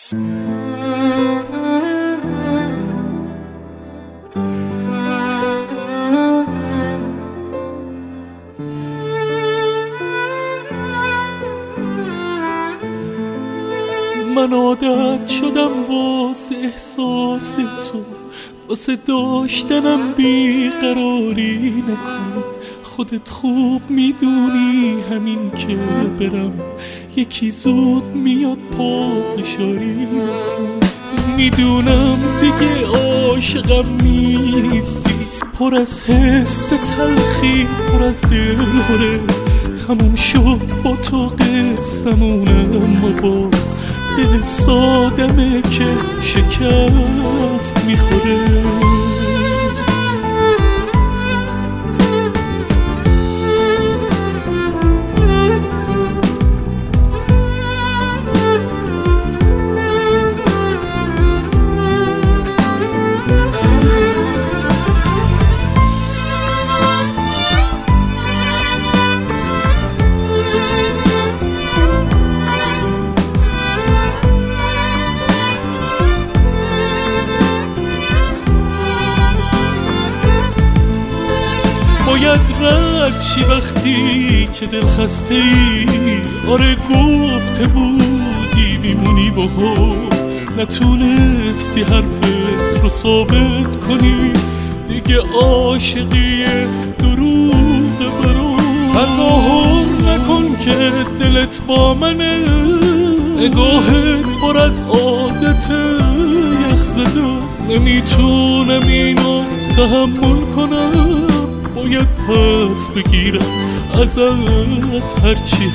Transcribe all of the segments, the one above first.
من عادت شدم واسه احساس تو، واسه داشتنم بیقراری نکن. خودت خوب میدونی همین که برم یکی زود میاد پا فشاری نکن. میدونم دیگه عاشقم نیستی، پر از حس تلخی، پر از دلهره. تموم شد با تو قصمونم و باز دل سادمه که شکست میخوره. باید رد شی وقتی که دل خسته ای. آره گفته بودی میمونی با هم، نتونستی حرفت رو ثابت کنی. دیگه عاشقی دروغ برو، تظاهر نکن که دلت با منه. نگاهت پر از عادت یخزده است، نمیتونم اینو تحمل کنم. باید پس بگیرم ازت هرچی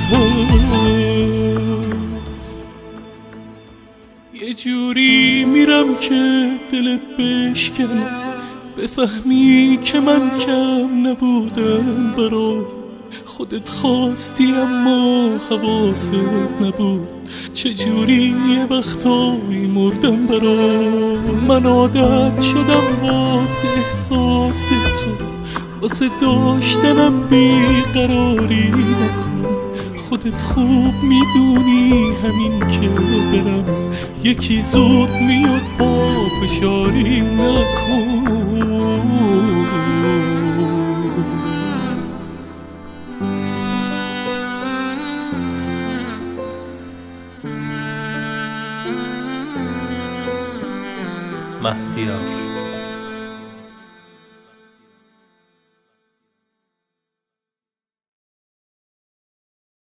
هست. یه جوری میرم که دلت بشکنم، بفهمی که من کم نبودم برات. خودت خواستی اما حواست نبود، چجوری یه وقتایی مردم برات. من عادت شدم واسه احساس تو، واسه داشتنم بیقراری نکن. خودت خوب میدونی همین که برم یکی زود میاد پا فشاری نکن. مهدیار